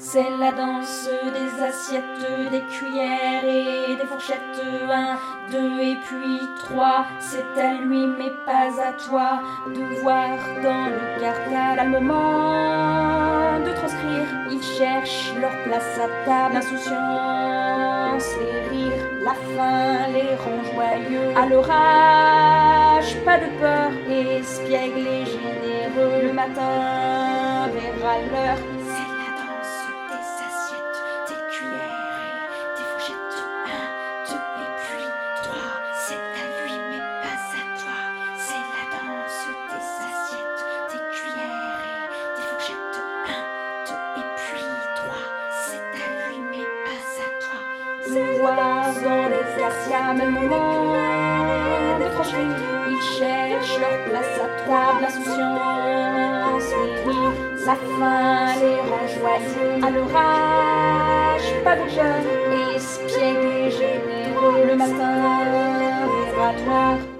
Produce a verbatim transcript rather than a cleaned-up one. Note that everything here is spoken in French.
C'est la danse des assiettes, des cuillères et des fourchettes. Un, deux et puis trois. C'est à lui mais pas à toi de voir dans le cartable. À le moment de transcrire, ils cherchent leur place à table. L'insouciance, les rires, la faim les rend joyeux. À l'orage, pas de peur, espiègle et généreux. Le matin verra l'heure. C'est la danse des assiettes, des cuillères et des fourchettes. Un, deux et puis trois. C'est à lui mais pas à toi. C'est la danse des assiettes, des cuillères et des fourchettes. Un, deux et puis trois. C'est à lui mais pas à toi. Le voir dans les tertiaires, même moment de trancher, ils cherchent leur place à table. L'insouciance, les rires, la faim les rend joyeux. À l'orage, pas de peur, espiègle et généreux. Le matin verra noir.